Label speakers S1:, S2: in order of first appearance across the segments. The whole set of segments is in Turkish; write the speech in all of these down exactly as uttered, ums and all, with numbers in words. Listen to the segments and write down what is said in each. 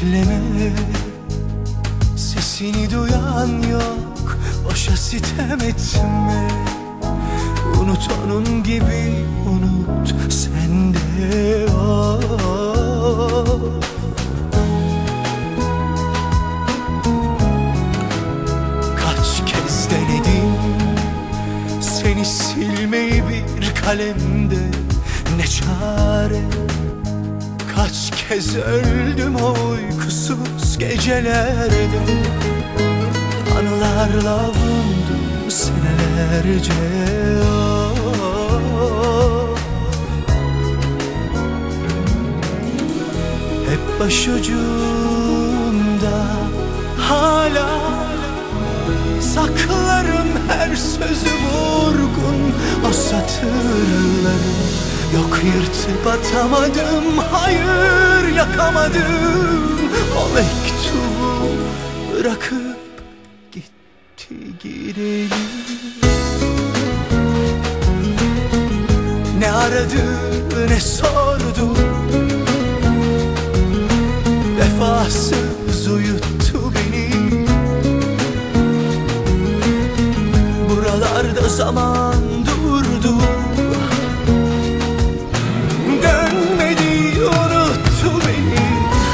S1: bekleme, sesini duyan yok, boşa sitem etme. Unut onun gibi, unut sen de o. Kaç kez denedim seni silmeyi bir kalemde, ne çare. Kaç kez öldüm o uykusuz gecelerde, anılarla avundum senelerce. Oh. Hep başucumda hala saklarım her sözü vurgun, o satırları. Yok yırtıp atamadım, hayır yakamadım. O mektubu bırakıp gitti gidelim. Ne aradı ne sordu, vefasız uyuttu beni. Buralarda zaman durdu, dönmedi, unuttu beni.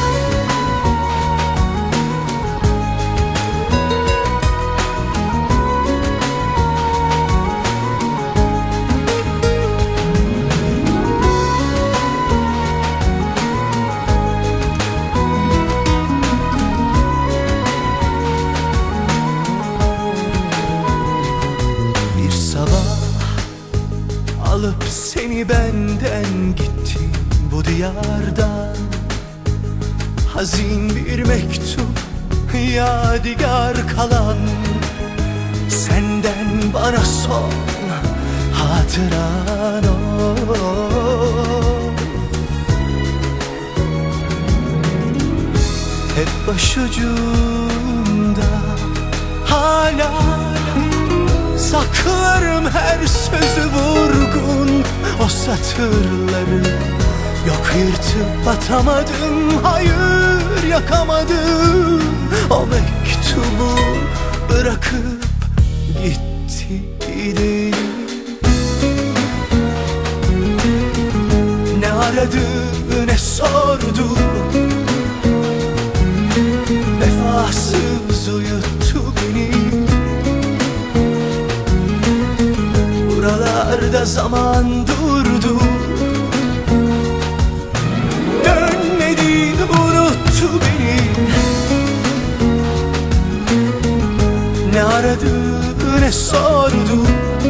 S1: Bir sabah alıp seni benden gitti bu diyardan. Hazin bir mektup, yadigar kalan, senden bana son hatıran o. Hep başucumda hala saklarım her sözü vurgun, o satırları. Yok yırtıp atamadım, hayır yakamadım. O mektubu bırakıp gitti gidelim. Ne aradı ne sordu, vefasız uyuttu beni. Buralarda zaman durdu, dönmedi, unuttu beni. Ne aradı ne sordu,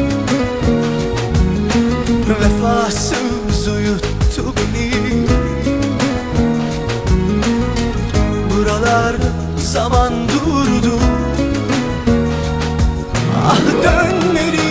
S1: vefasız uyuttu beni. Buralarda zaman durdu, ah dönmedi.